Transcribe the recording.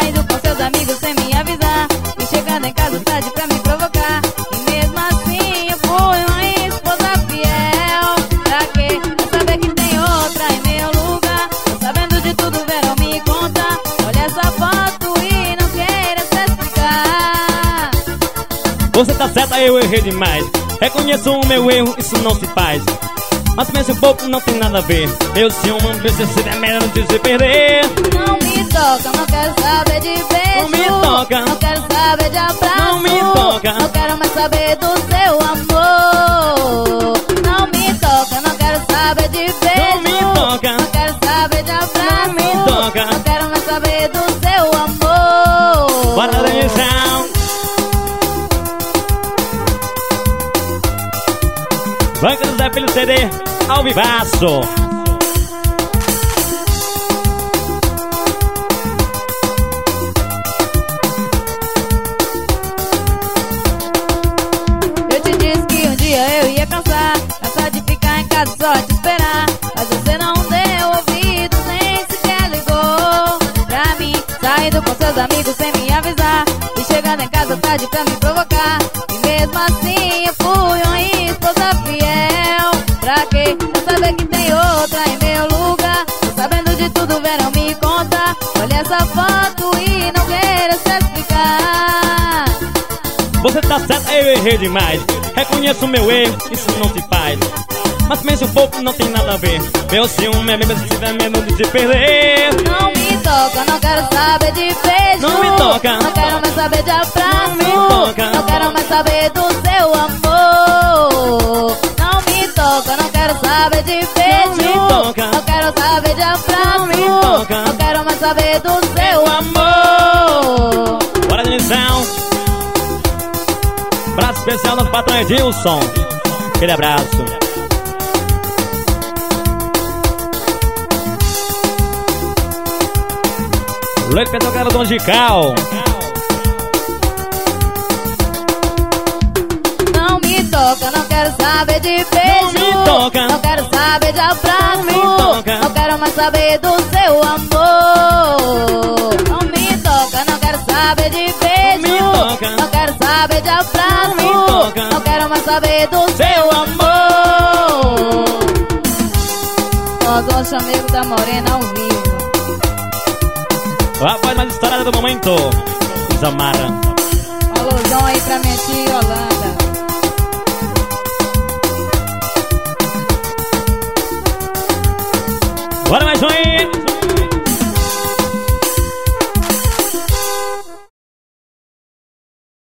saindo com seus amigos sem me avisar, e chegando em casa tarde pra me provocar. E mesmo assim eu fui uma esposa fiel. Pra quê? Pra saber que tem outra em meu lugar. Tô sabendo de tudo, verão me conta. Olha essa foto e não queira se explicar. Você tá certa, eu errei demais. Reconheço o meu erro, isso não se faz. Mas pensa um pouco, não tem nada a ver. Meu ciúme, precisa é melhor de se perder. Não me toca, não quero saber de beijo. Não me toca, não quero saber de abraço. não me toca, não quero mais saber do seu amor. Não me toca, não quero saber de beijo. não me toca, não quero saber de abraço. não me toca, não quero mais saber do seu amor. bora dançar. Banca do Zé Filho CD, ao vivaço. Eu te disse que um dia eu ia cansar de ficar em casa só te esperar. Mas você não deu ouvido, nem sequer ligou pra mim, saindo com seus amigos sem me avisar, e chegando em casa tarde pra me provocar. E mesmo assim eu fui uma esposa fiel. Pra quê? Pra saber que tem outra em meu lugar. Tô sabendo de tudo, verão me conta. Olha essa foto e não queira se explicar. Você tá certa, eu errei demais. Reconheço o meu erro, isso não se faz. Mas pensa um pouco, não tem nada a ver. Meu ciúme é mesmo se tiver medo de se perder. Não me toca, não quero saber de beijo. Não me toca, não quero mais saber de abraço. não me toca, não quero mais saber do seu amor. Não me toca, não quero saber de beijo. não me toca, não quero saber de abraço. não me toca, não quero mais saber do seu amor. bora dançar. Abraço especial do patrão Edilson. Aquele abraço. Leite pessoal, cara do Angical. Não me toca, não quero saber de beijo. Não me toca, não quero saber de abraço. não me toca, não quero mais saber do seu amor. Não me toca, não quero saber de beijo. não me toca, não quero saber de abraço. não me toca, não quero mais saber do seu amor. Nós vamos chamego da Morena ao vivo. Rapaz, mais estourada do momento, Isamara. Alusão aí pra minha tia Yolanda. Bora mais um aí.